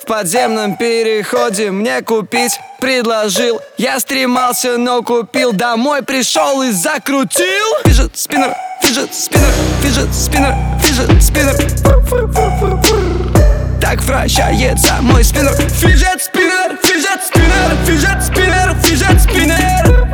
в подземном переходе мне купить предложил. Я стремался, но купил. Домой пришел и закрутил. Фиджет спиннер, фиджет спиннер, фиджет спиннер, фиджет спиннер. Так вращается мой спиннер. Фиджет спиннер, фиджет спиннер, фиджет спиннер, фиджет спиннер.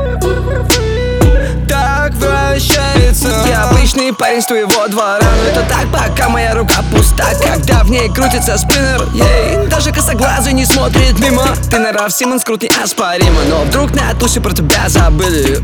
Так вращается. Я обычный парень с твоего двора, но это так, пока моя рука пуста. Когда в ней крутится спиннер, ей, даже косоглазый не смотрит мимо. Ты на Раф Симмонс крут неоспоримо, но вдруг на тусе про тебя забыли.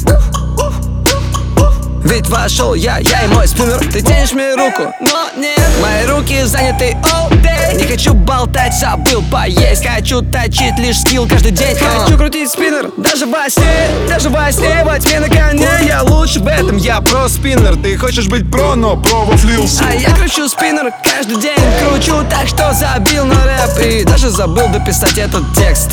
Ведь вошел я и мой спиннер. Ты тянешь мне руку, но нет, мои руки заняты all day. Не хочу болтать, забыл поесть. Хочу точить лишь скилл каждый день. Хочу крутить спиннер, даже во сне. Даже во сне, во тьме на коне. Я лучше в этом, я про спиннер. Ты хочешь быть про, но про вафлился. А я кручу спиннер каждый день. Кручу так, что забил на рэп. И даже забыл дописать этот текст.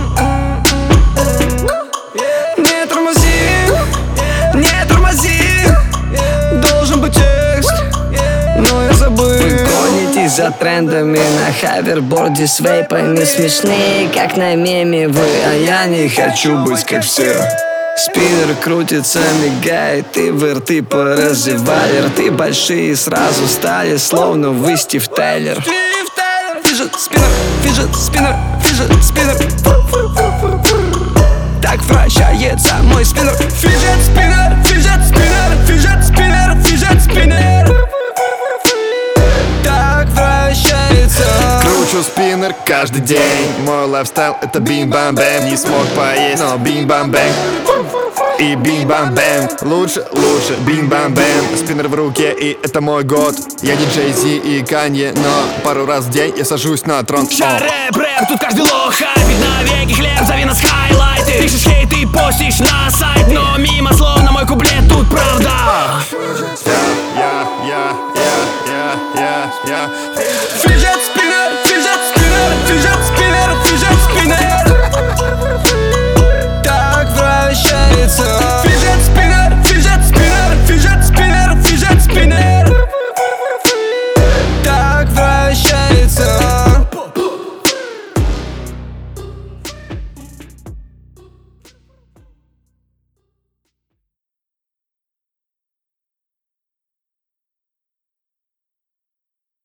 Не тормози, не тормози. Должен быть текст, но я забыл. Вы гонитесь за трендами на хаверборде с вейпами. Смешные, как на меме вы, а я не хочу быть как все. Спиннер крутится, мигает, и вы рты поразевали. Рты большие сразу стали, словно вы Стив Тейлор. Фиджет спиннер, фиджет спиннер, фиджет спиннер. Так вращается мой спиннер. Фиджет спиннер, фиджет спиннер, фиджет спиннер, фиджет спиннер. Так вращается. Кручу спиннер каждый день. Мой лайфстайл это бим-бам-бэм. Не смог поесть, но бим-бам-бэм. И бим-бам-бэм. Лучше, бим-бам-бэм. Спиннер в руке, и это мой год. Я не Джей-Зи и Канье, но пару раз в день я сажусь на трон. Рэп, тут каждый лох хайпит. На веки хлеб, зови нас хайлайты. Пишешь хейт и постишь на сайт, но мимо слов